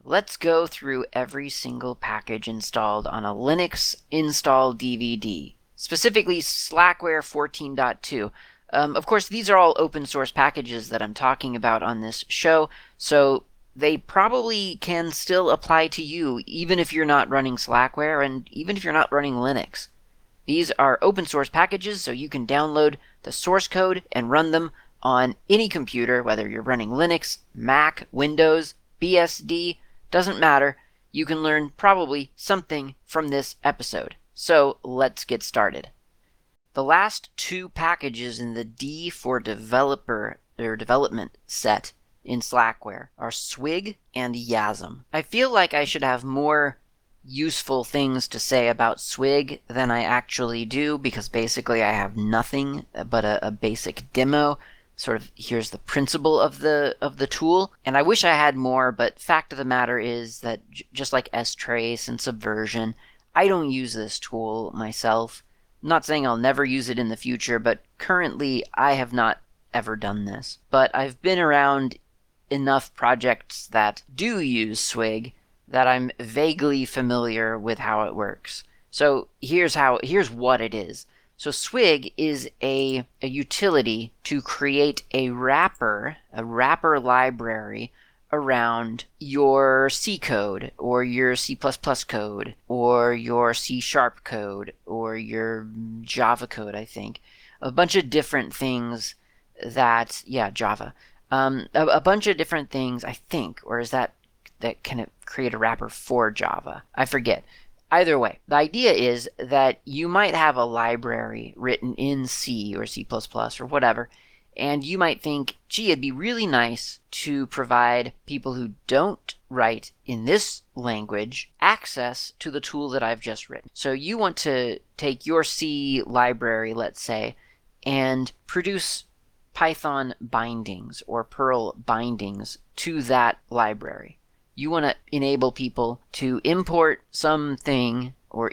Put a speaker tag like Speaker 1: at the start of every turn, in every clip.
Speaker 1: let's go through every single package installed on a Linux install DVD, specifically Slackware 14.2. Of course, these are all open source packages that I'm talking about on this show, so they probably can still apply to you even if you're not running Slackware and even if you're not running Linux. These are open source packages, so you can download the source code and run them on any computer, whether you're running Linux, Mac, Windows, BSD, doesn't matter. You can learn probably something from this episode. So let's get started. The last two packages in the D for developer or development set in Slackware are Swig and Yasm. I feel like I should have more useful things to say about Swig than I actually do, because basically I have nothing but a basic demo. Sort of here's the principle of the tool, and I wish I had more, but fact of the matter is that just like strace and Subversion, I don't use this tool myself. I'm not saying I'll never use it in the future, but currently I have not ever done this. But I've been around enough projects that do use Swig that I'm vaguely familiar with how it works. So here's what it is. So Swig is a utility to create a wrapper library around your C code or your C++ code or your C# code or your Java code, I think. A bunch of different things Java. A bunch of different things, I think, or is that can it create a wrapper for Java? I forget. Either way, the idea is that you might have a library written in C or C++ or whatever, and you might think, gee, it'd be really nice to provide people who don't write in this language access to the tool that I've just written. So you want to take your C library, let's say, and produce Python bindings or Perl bindings to that library. You want to enable people to import something or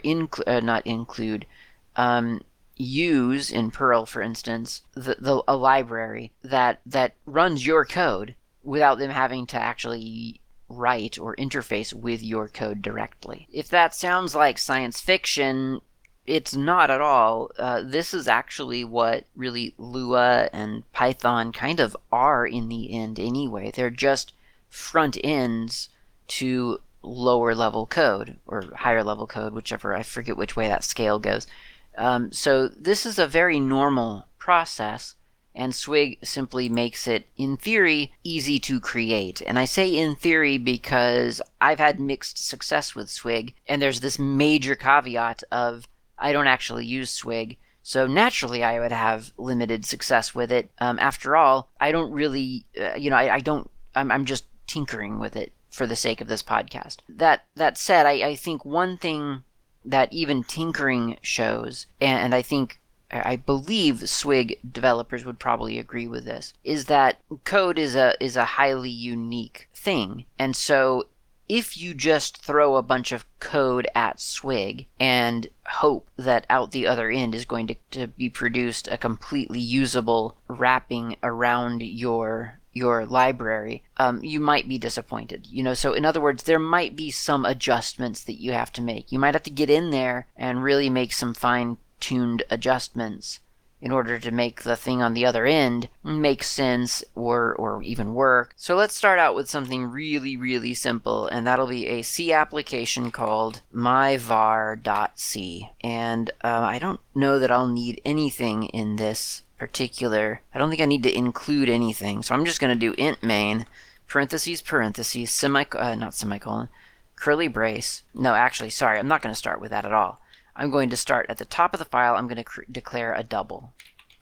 Speaker 1: use in Perl, for instance, a library that runs your code without them having to actually write or interface with your code directly. If that sounds like science fiction, it's not at all. This is actually what really Lua and Python kind of are in the end anyway. They're just front ends to lower level code or higher level code, whichever, I forget which way that scale goes. So this is a very normal process, and Swig simply makes it, in theory, easy to create. And I say in theory because I've had mixed success with Swig, and there's this major caveat of I don't actually use Swig, so naturally I would have limited success with it. After all, I don't really, I'm just tinkering with it for the sake of this podcast. That said, I think one thing that even tinkering shows, and I believe Swig developers would probably agree with this, is that code is a highly unique thing. And so if you just throw a bunch of code at Swig and hope that out the other end is going to be produced a completely usable wrapping around your library, you might be disappointed. So in other words, there might be some adjustments that you have to make. You might have to get in there and really make some fine-tuned adjustments in order to make the thing on the other end make sense or even work. So let's start out with something really, really simple, and that'll be a C application called myvar.c. And I don't know that I'll need anything in this particular. I don't think I need to include anything, so I'm just going to do int main, parentheses, not semicolon, curly brace. No, actually, sorry, I'm not going to start with that at all. I'm going to start at the top of the file. I'm going to declare a double.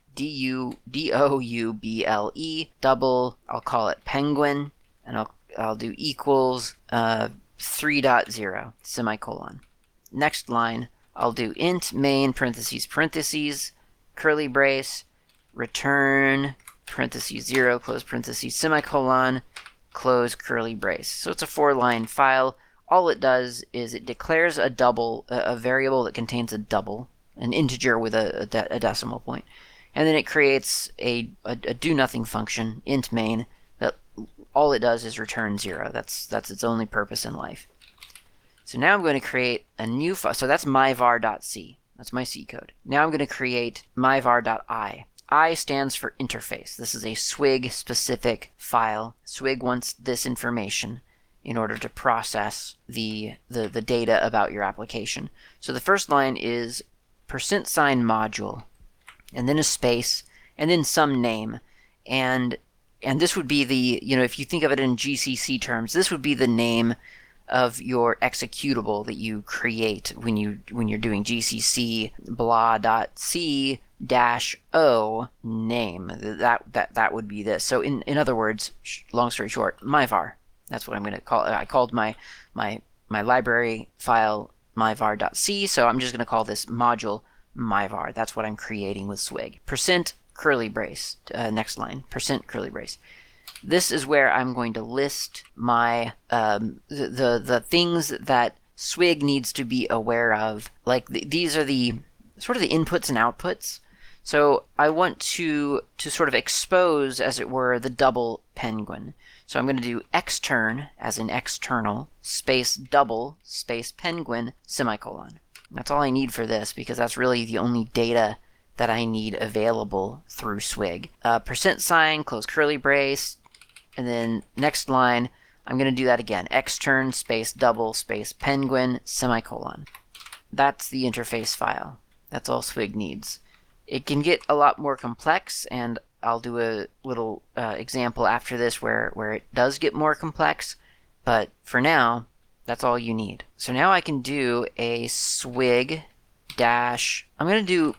Speaker 1: double, double, I'll call it penguin, and I'll do equals 3.0, semicolon. Next line, I'll do int main, parentheses, curly brace, return, parentheses 0, close parentheses, semicolon, close curly brace. So it's a 4-line file. All it does is it declares a double, a variable that contains a double, an integer with a decimal point, and then it creates a do-nothing function, int main, that all it does is return 0. That's its only purpose in life. So now I'm going to create a new file. So that's myvar.c. That's my C code. Now I'm going to create myvar.i. I stands for interface. This is a Swig specific file. Swig wants this information in order to process the data about your application. So the first line is %module, and then a space, and then some name. And this would be the, if you think of it in GCC terms, this would be the name of your executable that you create when you're doing GCC blah.c-o name. That would be this. So in other words, long story short, myvar. That's what I'm going to call it. I called my library file myvar.c, so I'm just going to call this module myvar. That's what I'm creating with Swig. Percent curly brace. Next line. Percent curly brace. This is where I'm going to list my the things that Swig needs to be aware of. Like these are the sort of the inputs and outputs. So I want to sort of expose, as it were, the double penguin. So I'm going to do extern as in external space double space penguin semicolon. That's all I need for this, because that's really the only data that I need available through Swig. %, close curly brace, and then next line, I'm going to do that again. Extern space double space penguin semicolon. That's the interface file. That's all Swig needs. It can get a lot more complex, and I'll do a little example after this where it does get more complex, but for now, that's all you need. So now I can do a Swig dash, I'm going to do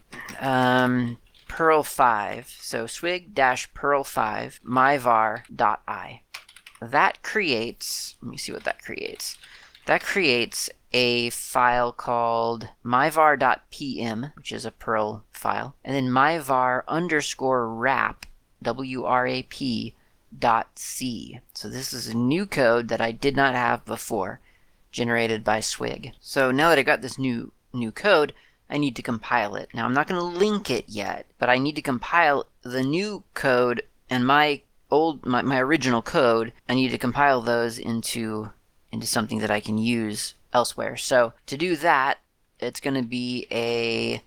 Speaker 1: Perl 5, so Swig dash Perl 5 myvar.i. That creates, let me see what that creates. That creates a file called myvar.pm, which is a Perl file, and then myvar underscore wrap, W-R-A-P, .c. So this is a new code that I did not have before, generated by Swig. So now that I got this new code, I need to compile it. Now I'm not going to link it yet, but I need to compile the new code and my original code. I need to compile those into something that I can use elsewhere. So to do that, it's going to be a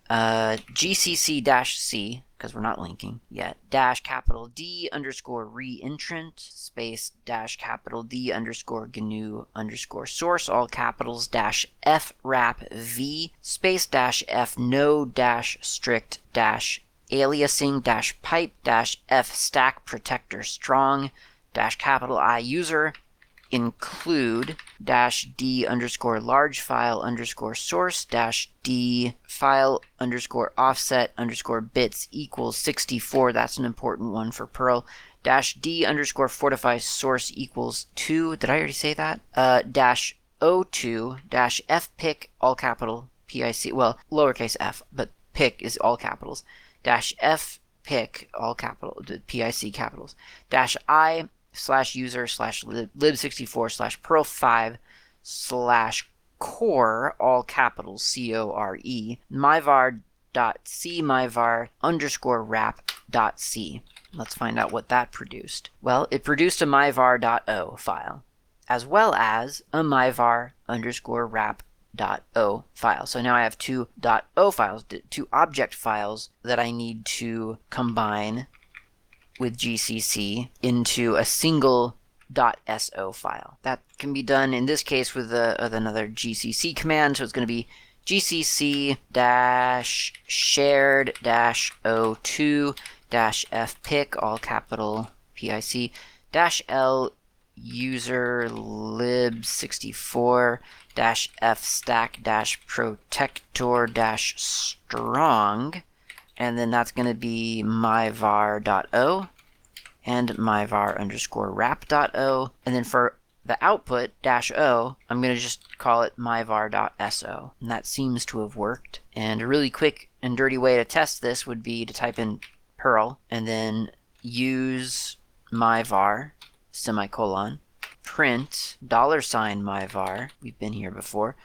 Speaker 1: GCC-C, because we're not linking yet, dash capital D underscore reentrant space dash capital D underscore GNU underscore source, all capitals, dash F wrap V space dash F no dash strict dash aliasing dash pipe dash F stack protector strong dash capital I user include dash D underscore large file underscore source dash D file underscore offset underscore bits equals 64. That's an important one for Perl. Dash D underscore fortify source equals 2. Did I already say that? Dash O2 dash fpic all capital PIC. Well, lowercase f, but pic is all capitals. Dash fpic all capital PIC capitals. Dash I / user / lib64 / perl 5 / core all capitals core myvar.c myvar underscore wrap.c. Let's find out what that produced. Well, it produced a myvar.o file, as well as a myvar underscore wrap.o file. So now I have two .o files, two object files that I need to combine with GCC into a single .so file. That can be done in this case with another GCC command. So it's going to be GCC dash shared dash O2 dash fpic all capital PIC dash L user lib64 dash f stack dash protector dash strong. And then that's going to be myvar.o and myvar underscore wrap.o. And then for the output, -o, I'm going to just call it myvar.so. And that seems to have worked. And a really quick and dirty way to test this would be to type in Perl and then use myvar, semicolon, print, $myvar, we've been here before, ::,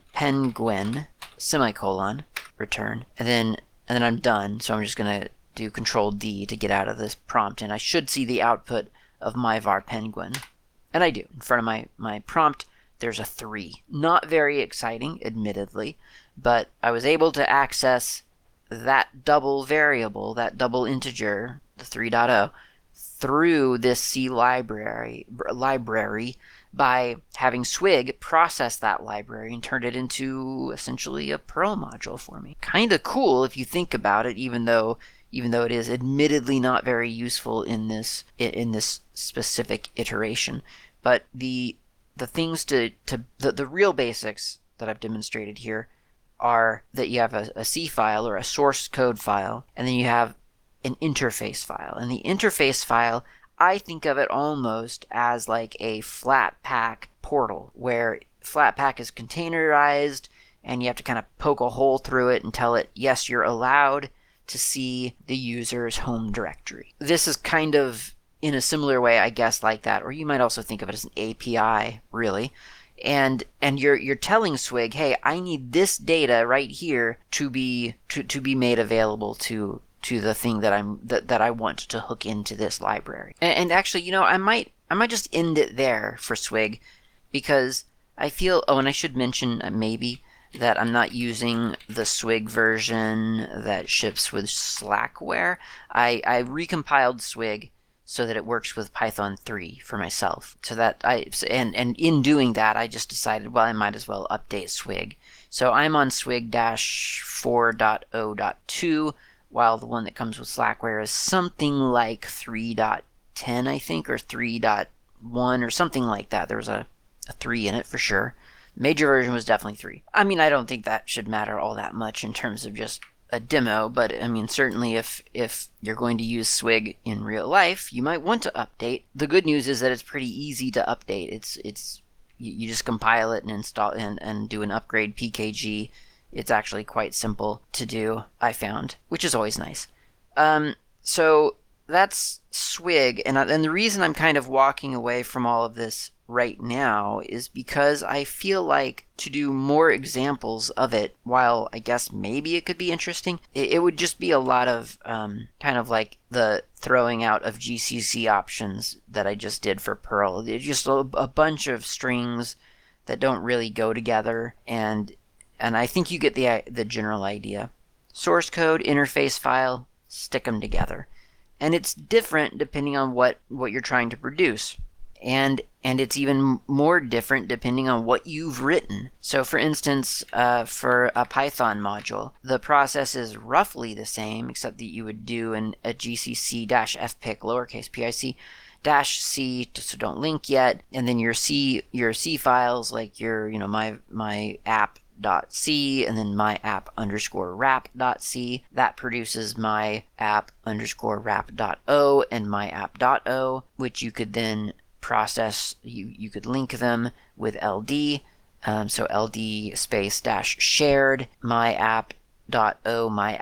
Speaker 1: penguin, semicolon, return, and then I'm done. So I'm just going to do Control D to get out of this prompt, and I should see the output of my var penguin. And I do. In front of my prompt, there's a 3. Not very exciting, admittedly, but I was able to access that double variable, that double integer, the 3.0, through this C library by having Swig process that library and turn it into essentially a Perl module for me. Kind of cool if you think about it, even though it is admittedly not very useful in this specific iteration. But the things the real basics that I've demonstrated here are that you have a C file or a source code file, and then you have an interface file. And the interface file, I think of it almost as like a Flatpak portal, where Flatpak is containerized, and you have to kind of poke a hole through it and tell it, yes, you're allowed to see the user's home directory. This is kind of in a similar way, I guess, like that, or you might also think of it as an API, really. And you're telling Swig, hey, I need this data right here to be made available to the thing that I want to hook into this library. And actually, I might just end it there for Swig, because I feel, and I should mention maybe that I'm not using the Swig version that ships with Slackware. I recompiled Swig so that it works with Python 3 for myself. So that and in doing that, I just decided, well, I might as well update Swig. So I'm on Swig-4.0.2, while the one that comes with Slackware is something like 3.10, I think, or 3.1 or something like that. There was a 3 in it for sure. Major version was definitely 3. I mean, I don't think that should matter all that much in terms of just a demo, but I mean, certainly if you're going to use Swig in real life, you might want to update. The good news is that it's pretty easy to update. It's you just compile it and install and do an upgrade PKG. It's actually quite simple to do, I found, which is always nice. So that's Swig, and the reason I'm kind of walking away from all of this right now is because I feel like to do more examples of it, while I guess maybe it could be interesting, it would just be a lot of kind of like the throwing out of GCC options that I just did for Perl. It's just a bunch of strings that don't really go together, and I think you get the general idea. Source code, interface file, stick them together. And it's different depending on what you're trying to produce. And it's even more different depending on what you've written. So for instance, for a Python module, the process is roughly the same, except that you would do a gcc-fpic lowercase pic -c, so don't link yet, and then your C files, like your my app.c, and then my app_wrap.c, that produces my app_wrap.o and my app.o, which you could then process. You could link them with LD, so LD space -shared my app.o, my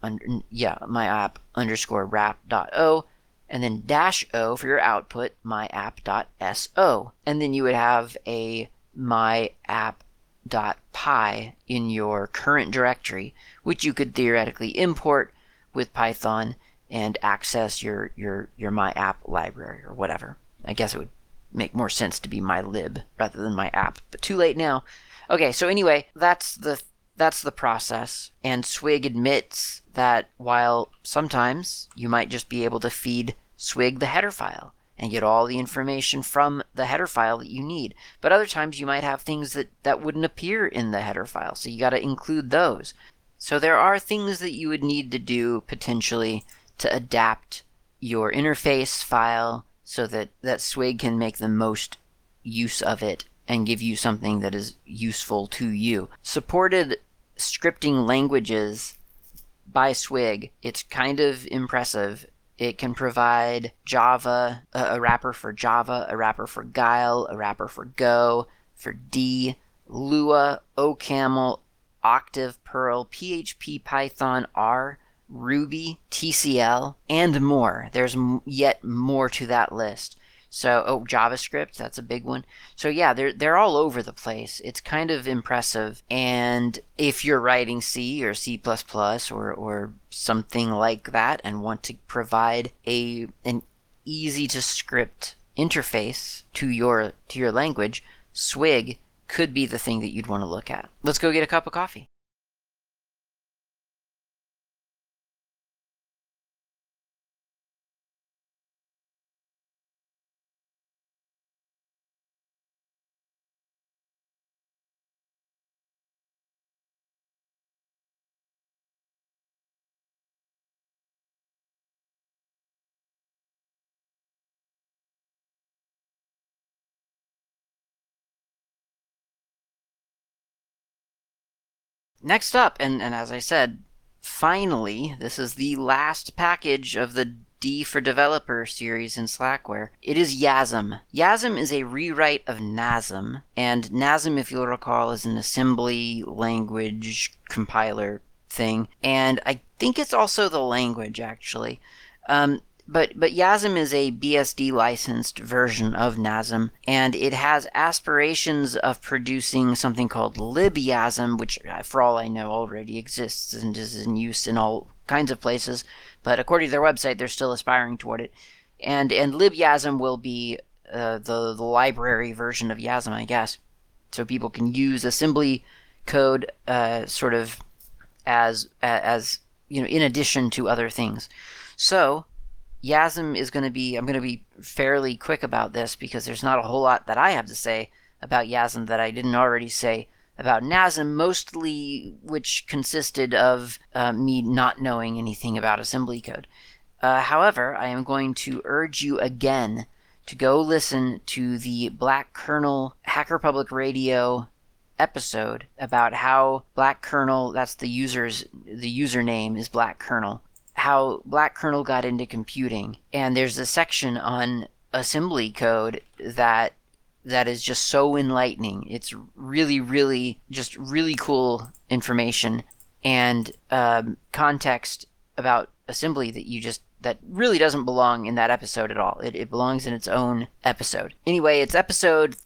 Speaker 1: app_wrap.o, and then -o for your output, my app.so, and then you would have a my app.py in your current directory, which you could theoretically import with Python and access your my app library or whatever. I guess it would make more sense to be my lib rather than my app, but too late now. Okay, so anyway, that's the process, and Swig admits that while sometimes you might just be able to feed Swig the header file and get all the information from the header file that you need, but other times you might have things that wouldn't appear in the header file, so you got to include those. So there are things that you would need to do potentially to adapt your interface file so that Swig can make the most use of it and give you something that is useful to you. Supported scripting languages by Swig, it's kind of impressive. It can provide Java, a wrapper for Java, a wrapper for Guile, a wrapper for Go, for D, Lua, OCaml, Octave, Perl, PHP, Python, R, Ruby, TCL, and more. There's yet more to that list. So, JavaScript, that's a big one. So yeah, they're all over the place. It's kind of impressive. And if you're writing C or C++ or something like that and want to provide an easy to script interface to your language, Swig could be the thing that you'd want to look at. Let's go get a cup of coffee. Next up, and as I said, finally, this is the last package of the D for Developer series in Slackware. It is YASM. YASM is a rewrite of NASM, and NASM, if you'll recall, is an assembly language compiler thing, and I think it's also the language, actually. But YASM is a BSD licensed version of NASM, and it has aspirations of producing something called LibYASM, which, for all I know, already exists and is in use in all kinds of places. But according to their website, they're still aspiring toward it. And LibYASM will be the library version of YASM, I guess. So people can use assembly code sort of as in addition to other things. So YASM is going to be, I'm going to be fairly quick about this because there's not a whole lot that I have to say about YASM that I didn't already say about NASM, mostly which consisted of me not knowing anything about assembly code. However, I am going to urge you again to go listen to the Black Kernel Hacker Public Radio episode about how Black Kernel, that's the username is Black Kernel, how Black Kernel got into computing. And there's a section on assembly code that is just so enlightening. It's really, really, just really cool information and context about assembly that really doesn't belong in that episode at all. It belongs in its own episode. Anyway, it's episode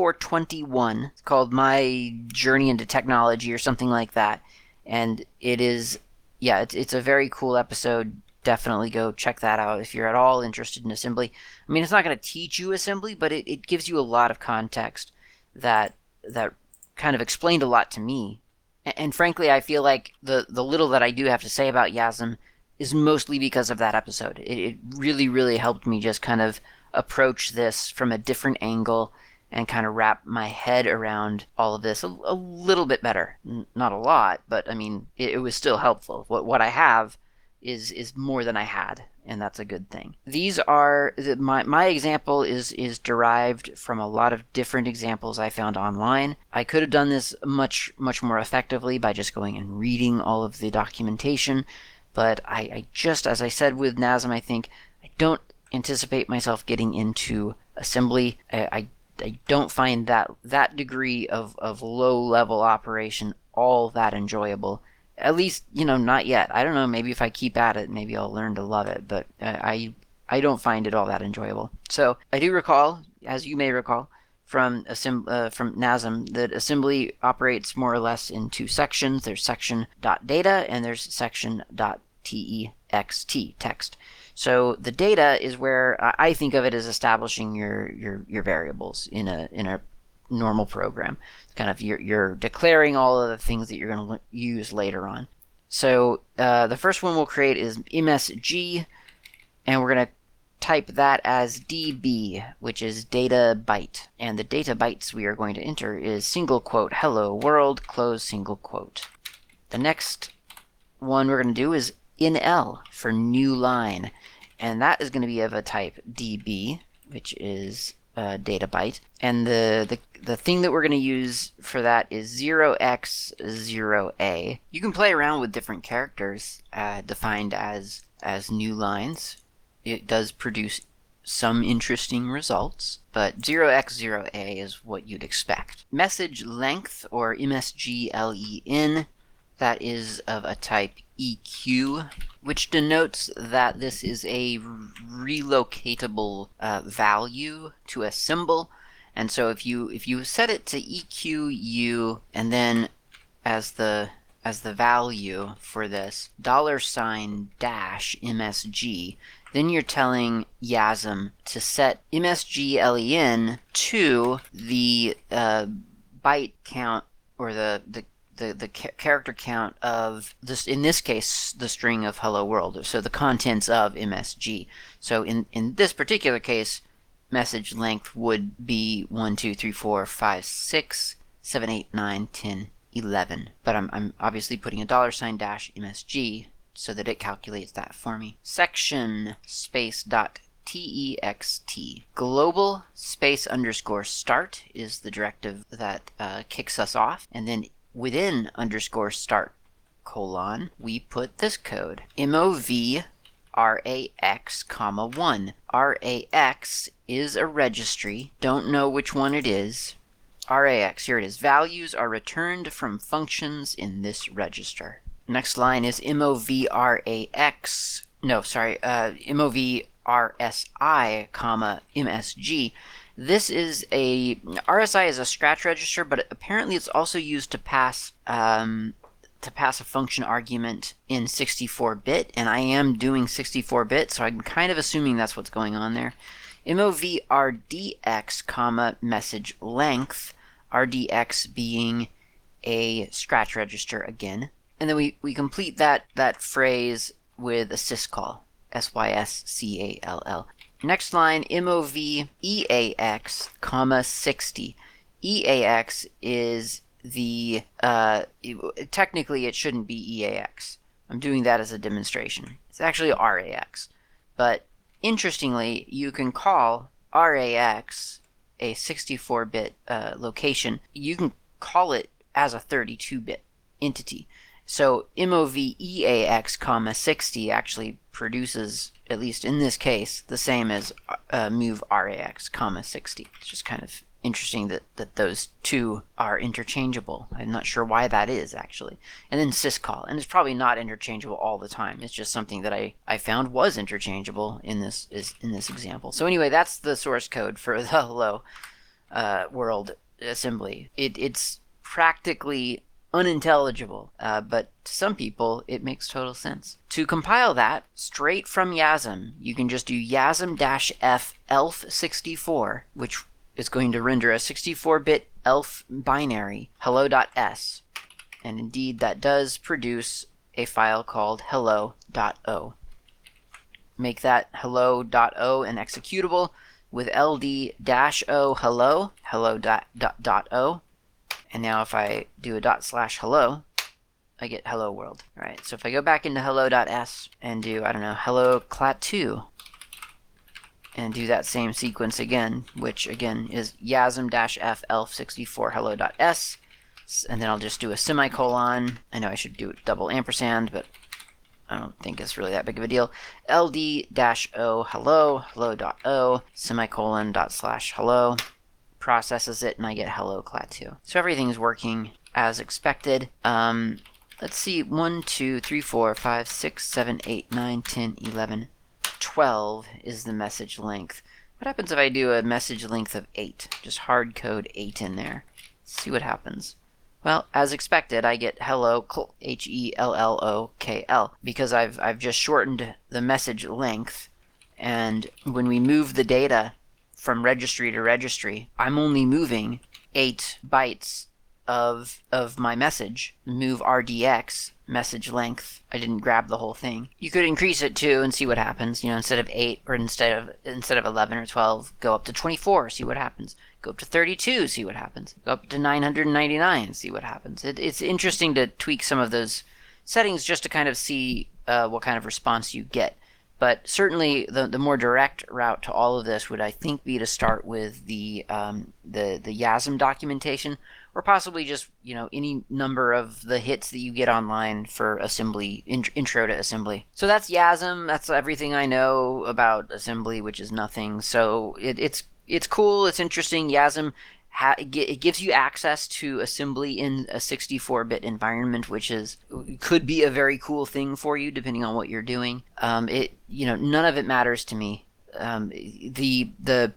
Speaker 1: 3421. It's called My Journey into Technology or something like that. And it is, yeah, it's a very cool episode. Definitely go check that out if you're at all interested in assembly. I mean, it's not going to teach you assembly, but it gives you a lot of context that kind of explained a lot to me. And frankly, I feel like the little that I do have to say about YASM is mostly because of that episode. It really, really helped me just kind of approach this from a different angle and kind of wrap my head around all of this a little bit better. Not a lot, but I mean, it was still helpful. What I have is more than I had, and that's a good thing. These are my example is derived from a lot of different examples I found online. I could have done this much more effectively by just going and reading all of the documentation, but I just, as I said with NASM, I think I don't anticipate myself getting into assembly. I don't find that degree of low-level operation all that enjoyable. At least, not yet. I don't know, maybe if I keep at it, maybe I'll learn to love it, but I don't find it all that enjoyable. So I do recall, as you may recall, from NASM, that assembly operates more or less in two sections. There's section.data and there's section.text, text. So the data is where I think of it as establishing your variables in a normal program. Kind of you're declaring all of the things that you're going to use later on. So the first one we'll create is MSG, and we're going to type that as DB, which is data byte. And the data bytes we are going to enter is single quote hello world, close single quote. The next one we're going to do is NL for new line, and that is going to be of a type DB, which is data byte. And the thing that we're going to use for that is 0x0a. You can play around with different characters defined as new lines. It does produce some interesting results, but 0x0a is what you'd expect. Message length, or MSGLEN, that is of a type EQ, which denotes that this is a relocatable value to a symbol. And so if you set it to EQU and then as the as the value for this $-MSG, then you're telling YASM to set MSGLEN to the byte count, or the character count of this, in this case, the string of hello world, so the contents of MSG. So in this particular case, message length would be 1, 2, 3, 4, 5, 6, 7, 8, 9, 10, 11. But I'm obviously putting a $-MSG so that it calculates that for me. Section space dot text. Global space underscore start is the directive that kicks us off. And then within underscore start colon, we put this code. MOV RAX, 1. RAX is a registry. Don't know which one it is. RAX, here it is. Values are returned from functions in this register. Next line is MOVRAX. No, sorry, MOVRSI, MSG. This is RSI is a scratch register, but apparently it's also used to pass a function argument in 64-bit, and I am doing 64-bit, so I'm kind of assuming that's what's going on there. MOVRDX, message length, RDX being a scratch register again. And then we complete that phrase with a syscall, SYSCALL. Next line, MOVEAX, 60. EAX is the, technically it shouldn't be EAX. I'm doing that as a demonstration. It's actually RAX. But interestingly, you can call RAX a 64-bit location. You can call it as a 32-bit entity. So MOVEAX, 60 actually produces, at least in this case, the same as move RAX, 60. It's just kind of interesting that those two are interchangeable. I'm not sure why that is, actually. And then syscall, and it's probably not interchangeable all the time. It's just something that I found was interchangeable in this example. So anyway, that's the source code for the hello world assembly. It's practically unintelligible, but to some people it makes total sense. To compile that straight from YASM, you can just do YASM-F ELF64, which is going to render a 64-bit ELF binary, hello.s. And indeed, that does produce a file called hello.o. Make that hello.o an executable with ld-o hello.o. And now if I do a /hello, I get hello world. All right, so if I go back into hello.s and do, I don't know, hello clat2, and do that same sequence again, which again is YASM-F ELF64 hello.s, and then I'll just do a semicolon. I know I should do double ampersand, but I don't think it's really that big of a deal. ld-o hello.o, semicolon /hello. Processes it, and I get hello clat2. So everything's working as expected. Let's see, 1, 2, 3, 4, 5, 6, 7, 8, 9, 10, 11, 12 is the message length. What happens if I do a message length of 8? Just hard code 8 in there. Let's see what happens. Well, as expected, I get hello, HELLOKL, because I've just shortened the message length, and when we move the data from registry to registry, I'm only moving 8 bytes of my message. Move RDX, message length. I didn't grab the whole thing. You could increase it too and see what happens. You know, instead of 8 or instead of 11 or 12, go up to 24, see what happens. Go up to 32, see what happens. Go up to 999, see what happens. It's interesting to tweak some of those settings just to kind of see what kind of response you get. But certainly, the more direct route to all of this would, I think, be to start with the YASM documentation, or possibly just, you know, any number of the hits that you get online for assembly, intro to assembly. So that's YASM. That's everything I know about assembly, which is nothing. So it's cool. It's interesting. YASM it gives you access to assembly in a 64-bit environment, which could be a very cool thing for you depending on what you're doing. None of it matters to me. The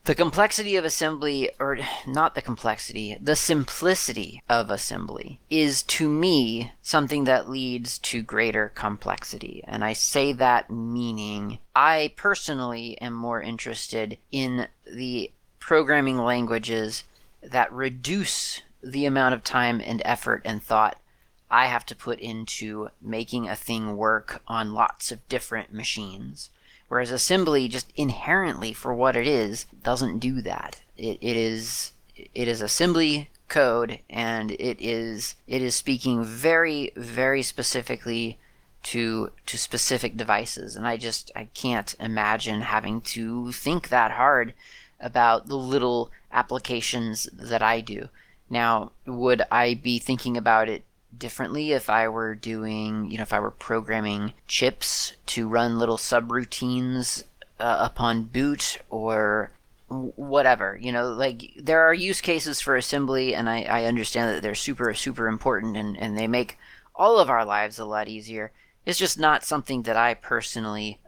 Speaker 1: The complexity of assembly, or not the complexity, the simplicity of assembly is to me something that leads to greater complexity. And I say that meaning I personally am more interested in the programming languages that reduce the amount of time and effort and thought I have to put into making a thing work on lots of different machines. Whereas assembly, just inherently for what it is, doesn't do that. It is assembly code, and it is speaking very, very specifically to specific devices. And I can't imagine having to think that hard about the little applications that I do. Now, would I be thinking about it differently if I were doing, if I were programming chips to run little subroutines upon boot or whatever? Like there are use cases for assembly, and I understand that they're super, super important, and they make all of our lives a lot easier. It's just not something that I personally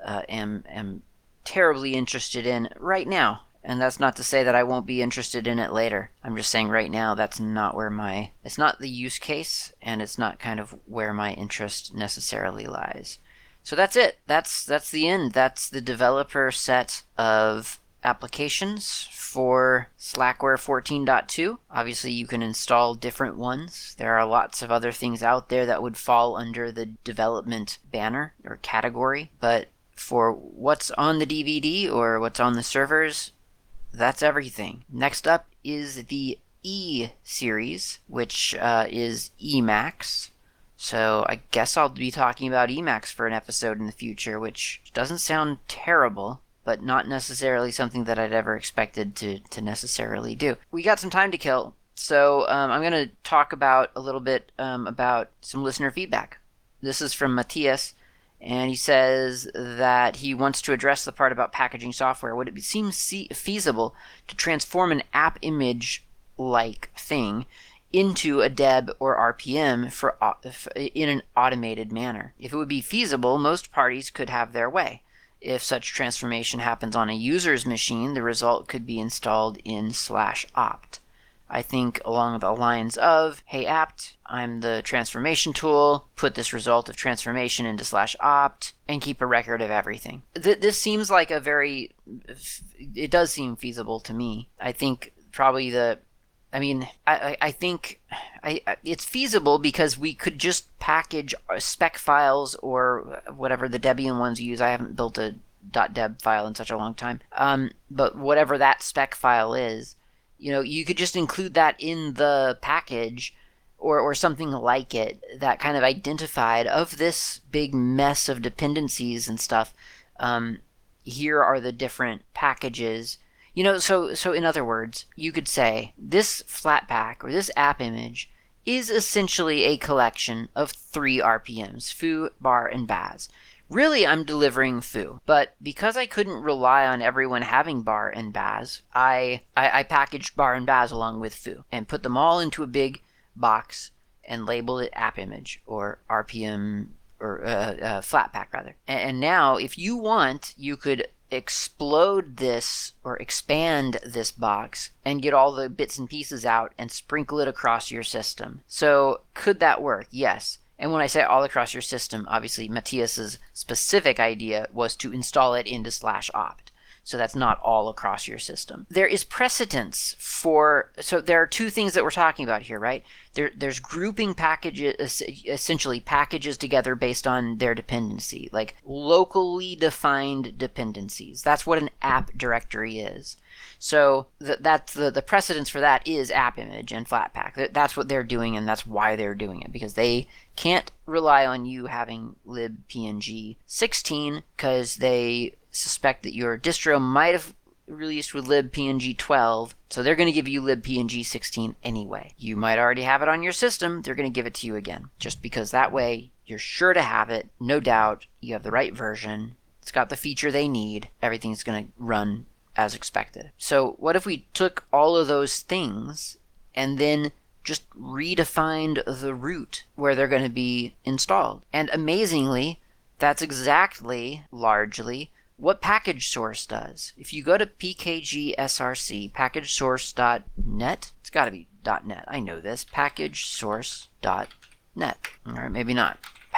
Speaker 1: am terribly interested in right now. And that's not to say that I won't be interested in it later. I'm just saying right now that's not where it's not the use case, and it's not kind of where my interest necessarily lies. So that's it. That's the end. That's the developer set of applications for Slackware 14.2. Obviously, you can install different ones. There are lots of other things out there that would fall under the development banner or category, but for what's on the DVD or what's on the servers, that's everything. Next up is the E series, which is Emacs. So I guess I'll be talking about Emacs for an episode in the future, which doesn't sound terrible, but not necessarily something that I'd ever expected to necessarily do. We got some time to kill, so I'm going to talk about a little bit about some listener feedback. This is from Matthias, and he says that he wants to address the part about packaging software. Would it seem feasible to transform an app image-like thing into a deb or RPM in an automated manner? If it would be feasible, most parties could have their way. If such transformation happens on a user's machine, the result could be installed in /opt. I think along the lines of, hey apt, I'm the transformation tool, put this result of transformation into /opt, and keep a record of everything. This seems like it does seem feasible to me. I think probably I think it's feasible because we could just package spec files or whatever the Debian ones use. I haven't built a .deb file in such a long time. But whatever that spec file is, you could just include that in the package or something like it that kind of identified of this big mess of dependencies and stuff. Here are the different packages. So in other words, you could say this Flatpak or this app image is essentially a collection of 3 RPMs, foo, bar, and baz. Really, I'm delivering foo, but because I couldn't rely on everyone having bar and baz, I packaged bar and baz along with foo and put them all into a big box and labeled it app image or RPM or Flatpak rather. And now, if you want, you could explode this or expand this box and get all the bits and pieces out and sprinkle it across your system. So could that work? Yes. And when I say all across your system, obviously Matthias's specific idea was to install it into /opt. So that's not all across your system. There is precedence so there are 2 things that we're talking about here, right? There's grouping packages, essentially packages together based on their dependency, like locally defined dependencies. That's what an app directory is. So that's the precedence for that is app image and Flatpak. That's what they're doing, and that's why they're doing it, because they can't rely on you having libpng 16 because they suspect that your distro might have released with libpng 12, so they're going to give you libpng 16 anyway. You might already have it on your system, they're going to give it to you again, just because that way you're sure to have it, no doubt, you have the right version, it's got the feature they need, everything's going to run as expected. So what if we took all of those things and then just redefined the route where they're going to be installed? And amazingly, that's exactly, largely, what package source does. If you go to pkgsrc, packagesource.net, it's got to be .net. I know this. Packagesource.net. All right, maybe not.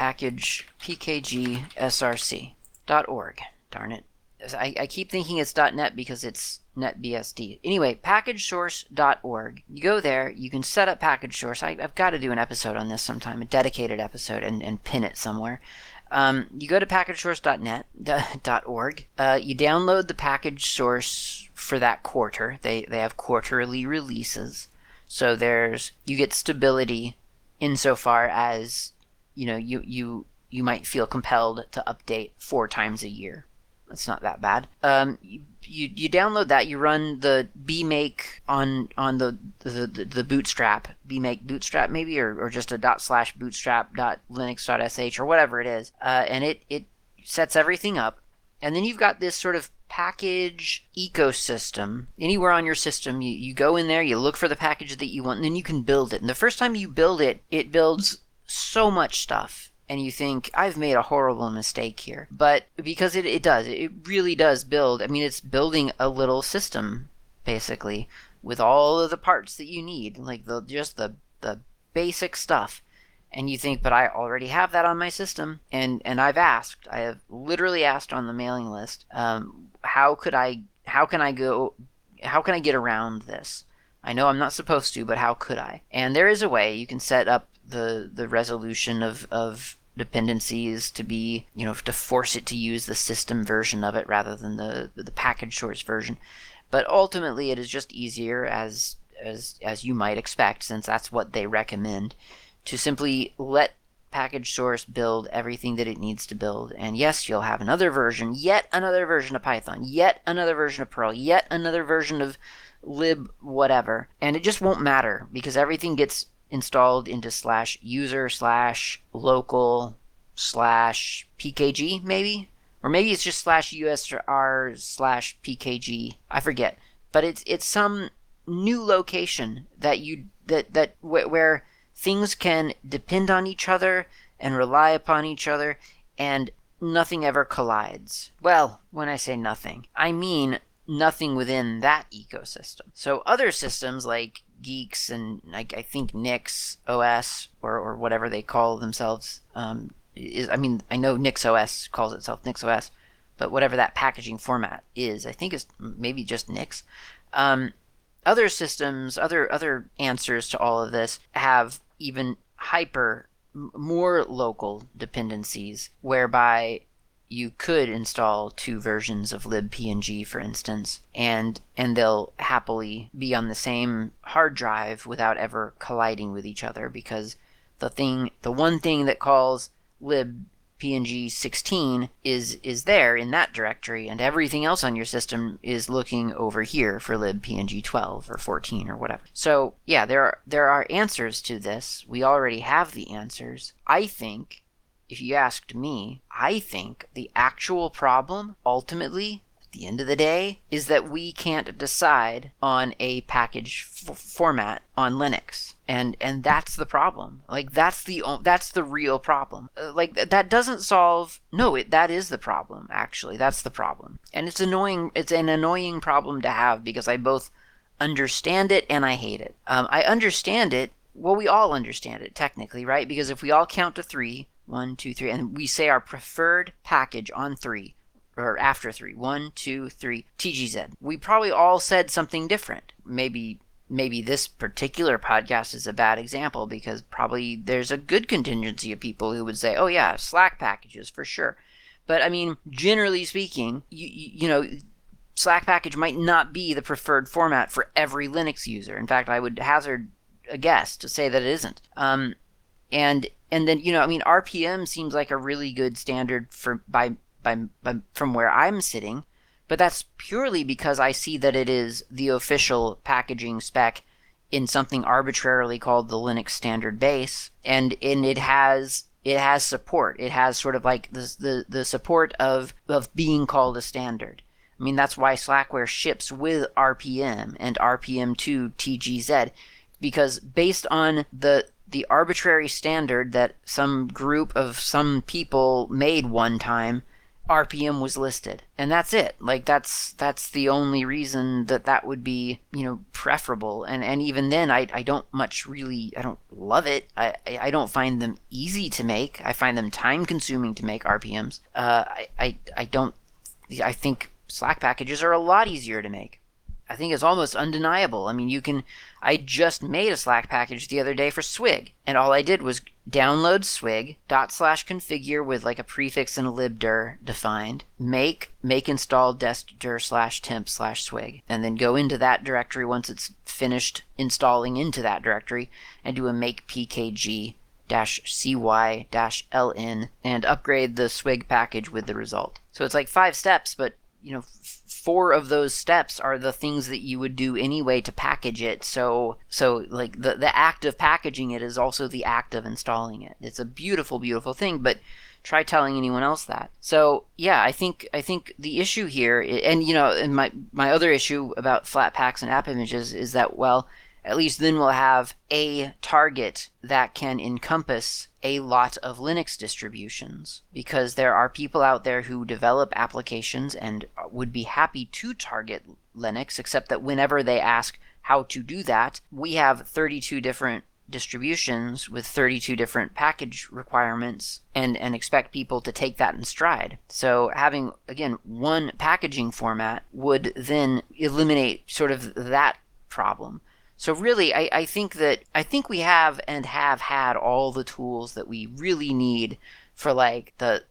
Speaker 1: pkgsrc.org. Darn it. I keep thinking it's .net because it's NetBSD. Anyway, packagesource.org. You go there, you can set up package source. I've got to do an episode on this sometime, a dedicated episode, and pin it somewhere. You go to packagesource.net.org. You download the package source for that quarter. They have quarterly releases, so you get stability insofar as you might feel compelled to update 4 times a year. It's not that bad. You download that. You run the bmake on the bootstrap, bmake bootstrap maybe, or just a /bootstrap.linux.sh or whatever it is, and it sets everything up. And then you've got this sort of package ecosystem. Anywhere on your system, you go in there, you look for the package that you want, and then you can build it. And the first time you build it, it builds so much stuff. And you think, I've made a horrible mistake here. But because it does. It really does build. I mean, it's building a little system, basically, with all of the parts that you need. Like, just the basic stuff. And you think, but I already have that on my system. And I have literally asked on the mailing list, how can I get around this? I know I'm not supposed to, but how could I? And there is a way. You can set up the resolution of dependencies to be, to force it to use the system version of it rather than the package source version. But ultimately, it is just easier, as you might expect, since that's what they recommend, to simply let package source build everything that it needs to build. And yes, you'll have another version, yet another version of Python, yet another version of Perl, yet another version of lib whatever, and it just won't matter because everything gets installed into /user/local/pkg maybe, or maybe it's just /usr/pkg. I forget, but it's some new location where things can depend on each other and rely upon each other, and nothing ever collides. Well, when I say nothing, I mean nothing within that ecosystem. So other systems like Geeks and I think Nix OS or whatever they call themselves, I know Nix OS calls itself Nix OS, but whatever that packaging format is, I think it's maybe just Nix. Other systems, other answers to all of this have even more local dependencies, whereby you could install 2 versions of libpng, for instance, and they'll happily be on the same hard drive without ever colliding with each other, because the one thing that calls libpng16 is there in that directory, and everything else on your system is looking over here for libpng12 or 14 or whatever. So yeah, there are answers to this. We already have the answers. If you asked me, I think the actual problem, ultimately, at the end of the day, is that we can't decide on a package format on Linux. And that's the problem. Like, that's the real problem. That doesn't solve... No, that is the problem, actually. That's the problem. And it's annoying. It's an annoying problem to have, because I both understand it and I hate it. I understand it. Well, we all understand it, technically, right? Because if we all count to 3... 1, 2, 3, and we say our preferred package on 3, or after 3, 1, 2, 3, TGZ. We probably all said something different. Maybe this particular podcast is a bad example, because probably there's a good contingency of people who would say, oh yeah, Slack packages for sure. But I mean, generally speaking, Slack package might not be the preferred format for every Linux user. In fact, I would hazard a guess to say that it isn't. And then, RPM seems like a really good standard from where I'm sitting, but that's purely because I see that it is the official packaging spec in something arbitrarily called the Linux Standard Base, and it has support. It has sort of like the support of being called a standard. I mean, that's why Slackware ships with RPM and RPM2 TGZ, because based on the arbitrary standard that some group of some people made one time, RPM was listed, and that's it. Like that's the only reason that would be, preferable. And even then, I don't much really, I don't love it. I don't find them easy to make. I find them time consuming to make RPMs. I don't. I think Slack packages are a lot easier to make. I think it's almost undeniable. I mean, I just made a Slack package the other day for Swig, and all I did was download Swig, /configure with like a prefix and a libdir defined, make install destdir /temp/swig, and then go into that directory once it's finished installing into that directory, and do a make pkg -cy-ln and upgrade the Swig package with the result. So it's like 5 steps, but 4 of those steps are the things that you would do anyway to package it. So like the act of packaging it is also the act of installing it. It's a beautiful, beautiful thing, but try telling anyone else that. So yeah, I think the issue here, and and my other issue about Flatpaks and app images is that, well, at least then we'll have a target that can encompass a lot of Linux distributions, because there are people out there who develop applications and would be happy to target Linux, except that whenever they ask how to do that, we have 32 different distributions with 32 different package requirements and expect people to take that in stride. So having, again, one packaging format would then eliminate sort of that problem. So really, I think we have and have had all the tools that we really need for like the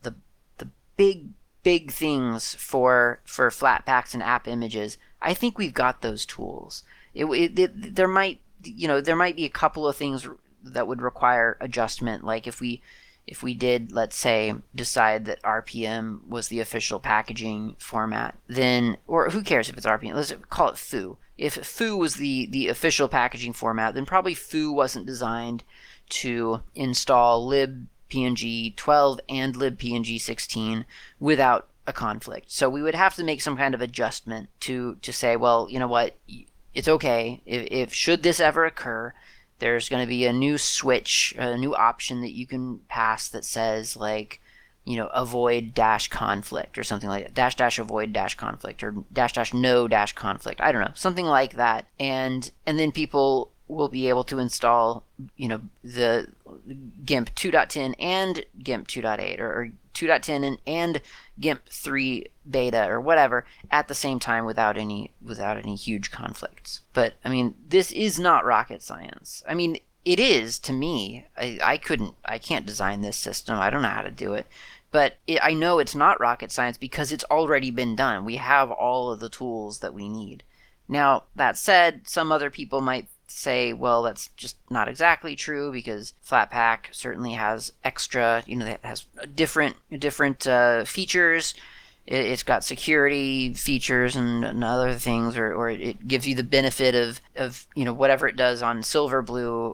Speaker 1: big things for Flatpaks and app images. I think we've got those tools. There might be a couple of things that would require adjustment, like if we did, let's say, decide that RPM was the official packaging format, then, or who cares if it's RPM, let's call it foo. If foo was the official packaging format, then probably foo wasn't designed to install libpng 12 and libpng 16 without a conflict. So we would have to make some kind of adjustment to say, well, you know what, it's okay. If should this ever occur, there's going to be a new switch, a new option that you can pass that says, like, avoid -conflict or something like that, avoid -conflict, or no -conflict. I don't know, something like that. And then people will be able to install, the GIMP 2.10 and GIMP 2.8, or 2.10 and GIMP 3 beta or whatever at the same time without any huge conflicts. But I mean, this is not rocket science. I mean, it is to me. I can't design this system. I don't know how to do it. But I know it's not rocket science because it's already been done. We have all of the tools that we need. Now, that said, some other people might say, well, that's just not exactly true, because Flatpak certainly has extra, that has different features. It's got security features and other things, or it gives you the benefit of whatever it does on Silverblue.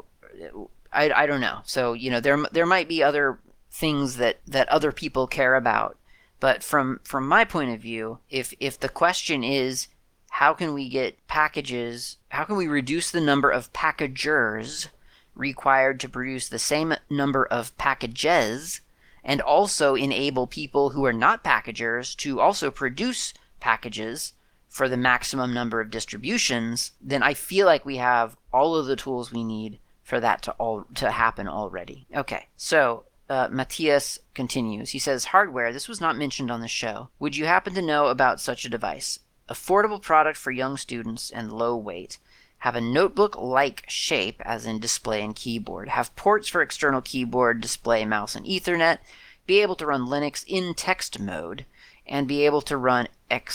Speaker 1: I don't know. So there might be other things that other people care about, but from my point of view, if the question is, how can we get packages, how can we reduce the number of packagers required to produce the same number of packages, and also enable people who are not packagers to also produce packages for the maximum number of distributions, then I feel like we have all of the tools we need for that to happen already. Okay, so Matthias continues. He says, hardware, this was not mentioned on the show. Would you happen to know about such a device? Affordable product for young students and low weight. Have a notebook-like shape, as in display and keyboard. Have ports for external keyboard, display, mouse, and Ethernet. Be able to run Linux in text mode. And be able to run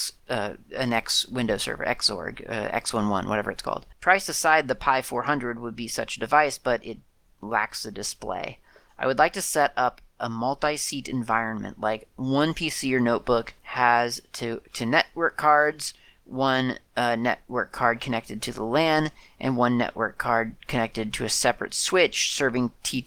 Speaker 1: an X Windows server, Xorg, X11, whatever it's called. Price aside, the Pi 400 would be such a device, but it lacks a display. I would like to set up a multi-seat environment, like one PC or notebook has two network cards, one network card connected to the LAN, and one network card connected to a separate switch serving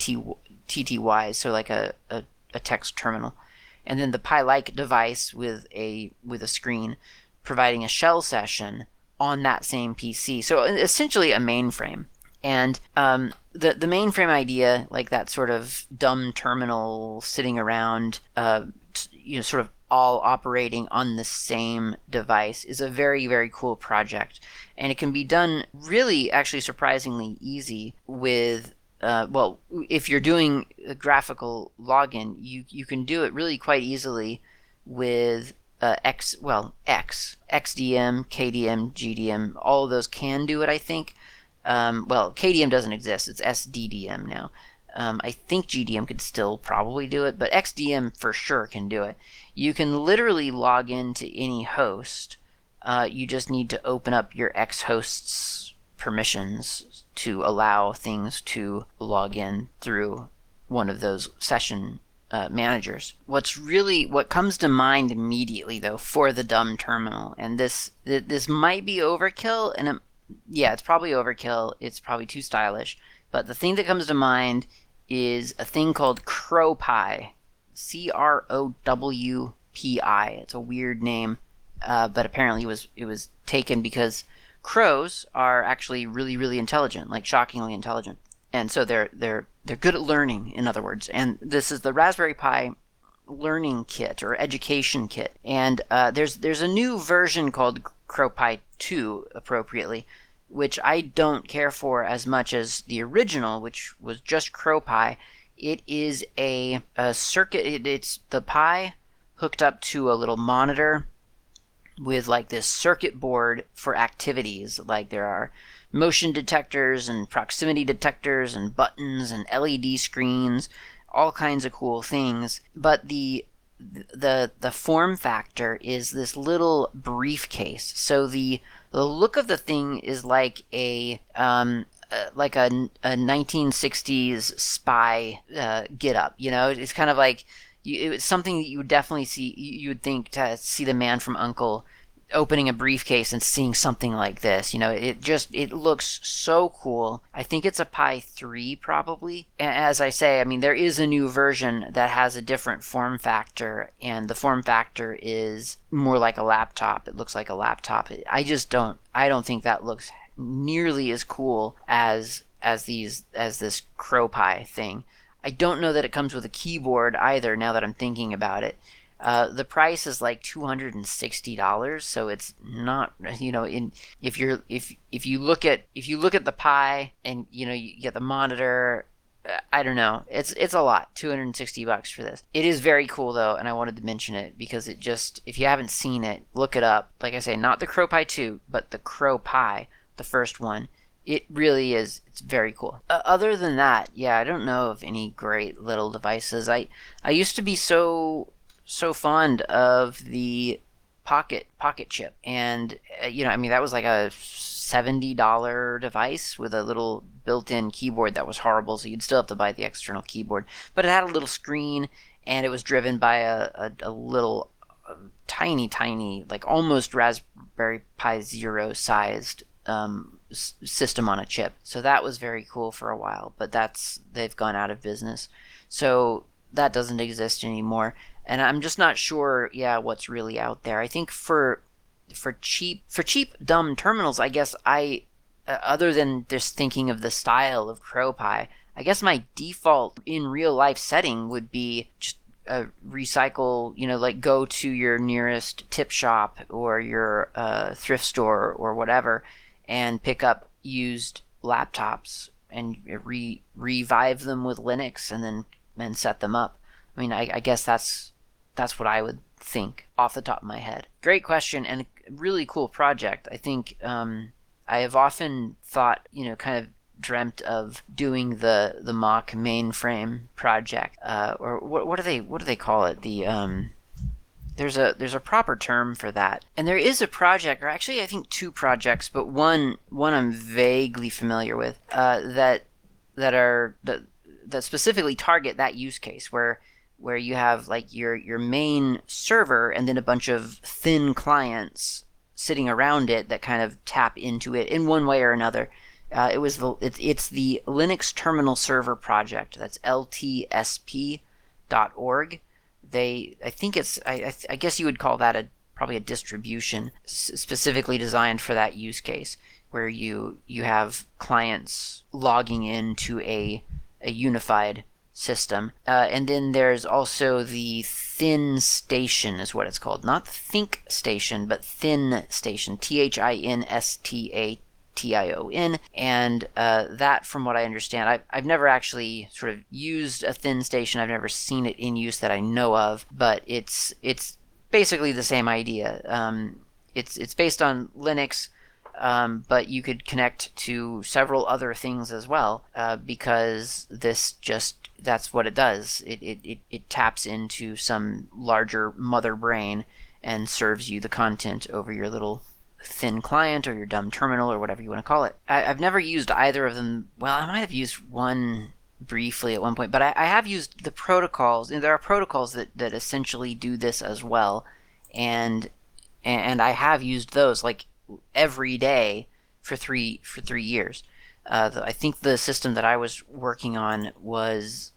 Speaker 1: TTYs, so like a text terminal. And then the Pi-like device with a screen providing a shell session on that same PC. So essentially a mainframe. And the mainframe idea, like that sort of dumb terminal sitting around, sort of all operating on the same device is a very, very cool project. And it can be done really actually surprisingly easy with well, if you're doing a graphical login, you can do it really quite easily with XDM, KDM, GDM. All of those can do it, I think. Well, KDM doesn't exist. It's SDDM now. I think GDM could still probably do it, but XDM for sure can do it. You can literally log into any host. You just need to open up your X host's permissions to allow things to log in through one of those session managers. What comes to mind immediately though for the dumb terminal, and this might be overkill, and yeah, it's probably overkill. It's probably too stylish, but the thing that comes to mind is a thing called CrowPi, CROWPI. It's a weird name, but apparently it was taken because crows are actually really, really intelligent, like shockingly intelligent, and so they're good at learning, in other words. And this is the Raspberry Pi learning kit or education kit, and there's a new version called CrowPi 2, appropriately, which I don't care for as much as the original, which was just CrowPi. It is a circuit. It's the Pi hooked up to a little monitor with like this circuit board for activities. Like there are motion detectors and proximity detectors and buttons and LED screens, all kinds of cool things. But the form factor is this little briefcase. So the look of the thing is like a 1960s spy get up. You know, it's kind of like it's something that you would definitely see. You would think to see the Man from U.N.C.L.E. opening a briefcase and seeing something like this. You know, it looks so cool. I think it's a Pi 3 probably. As I say, I mean, there is a new version that has a different form factor, and the form factor is more like a laptop. It looks like a laptop. I don't think that looks nearly as cool as this CrowPi thing. I don't know that it comes with a keyboard either, now that I'm thinking about it. The price is like $260, so it's not, you know, if you look at the Pi and you know you get the monitor, I don't know, it's a lot. $260 for this. It is very cool though, and I wanted to mention it because it just, if you haven't seen it, look it up. Like I say, not the CrowPi 2, but the CrowPi, the first one. It really is. It's very cool. Other than that, yeah, I don't know of any great little devices. I used to be so fond of the Pocket Chip, and you know, I mean, that was like a $70 device with a little built-in keyboard that was horrible, so you'd still have to buy the external keyboard. But it had a little screen, and it was driven by a little tiny, like almost Raspberry Pi Zero sized system on a chip. So that was very cool for a while, but they've gone out of business, so that doesn't exist anymore. And I'm just not sure, yeah, what's really out there. I think for cheap dumb terminals, I guess other than just thinking of the style of CrowPi, I guess my default in real life setting would be just recycle, you know, like go to your nearest tip shop or your thrift store or whatever and pick up used laptops and revive them with Linux and then set them up. I mean, I guess that's what I would think off the top of my head. Great question and a really cool project. I think I have often thought, you know, kind of dreamt of doing the mock mainframe project, or what do they call it? There's a proper term for that, and there is a project, or actually I think two projects, but one I'm vaguely familiar with, that specifically target that use case where you have like your main server and then a bunch of thin clients sitting around it that kind of tap into it in one way or another. It's the Linux Terminal Server project. That's ltsp.org. I think I guess you would call that probably a distribution specifically designed for that use case, where you have clients logging into a unified system. And then there's also the Thin Station, is what it's called. Not Think Station, but Thin Station. ThinStation. And that, from what I understand, I've never actually sort of used a Thin Station. I've never seen it in use that I know of, but it's basically the same idea. It's based on Linux, but you could connect to several other things as well, because that's what it does. It taps into some larger mother brain and serves you the content over your little thin client or your dumb terminal or whatever you want to call it. I've never used either of them. Well, I might have used one briefly at one point, but I have used the protocols. And there are protocols that essentially do this as well, and I have used those like every day for 3 years. I think the system that I was working on was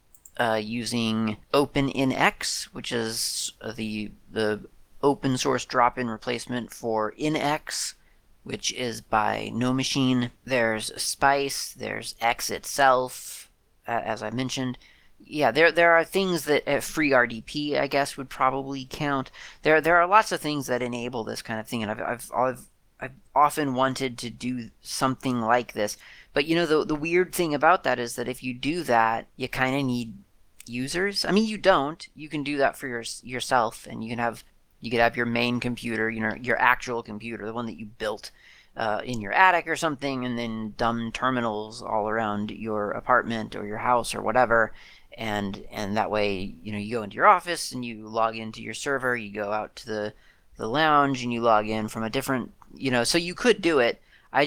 Speaker 1: using OpenNX, which is the open source drop-in replacement for NX, which is by No Machine. There's Spice, there's X itself, as I mentioned. Yeah, there are things that FreeRDP, I guess, would probably count. There are lots of things that enable this kind of thing, and I've often wanted to do something like this. But the weird thing about that is that if you do that, you kind of need users. I mean, you don't. You can do that for yourself, and you could have your main computer, your actual computer, the one that you built in your attic or something, and then dumb terminals all around your apartment or your house or whatever. And that way, you go into your office and you log into your server. You go out to the lounge and you log in from a different, so you could do it.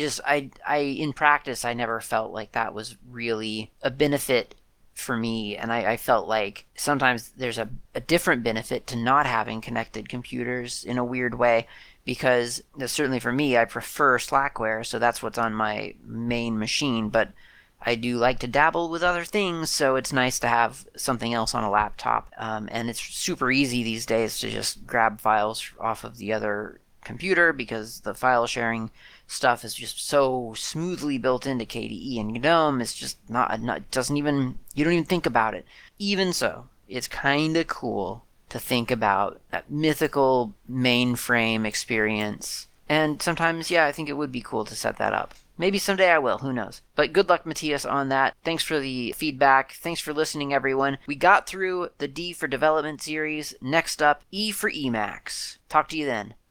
Speaker 1: I in practice, I never felt like that was really a benefit for me, and I felt like sometimes there's a different benefit to not having connected computers in a weird way, because certainly for me, I prefer Slackware, so that's what's on my main machine, but I do like to dabble with other things, so it's nice to have something else on a laptop. And it's super easy these days to just grab files off of the other computer, because the file sharing stuff is just so smoothly built into KDE and GNOME. It's just not doesn't even, you don't even think about it. Even so, it's kind of cool to think about that mythical mainframe experience. And sometimes, yeah, I think it would be cool to set that up. Maybe someday I will, who knows. But good luck, Matthias, on that. Thanks for the feedback. Thanks for listening, everyone. We got through the D for Development series. Next up, E for Emacs. Talk to you then.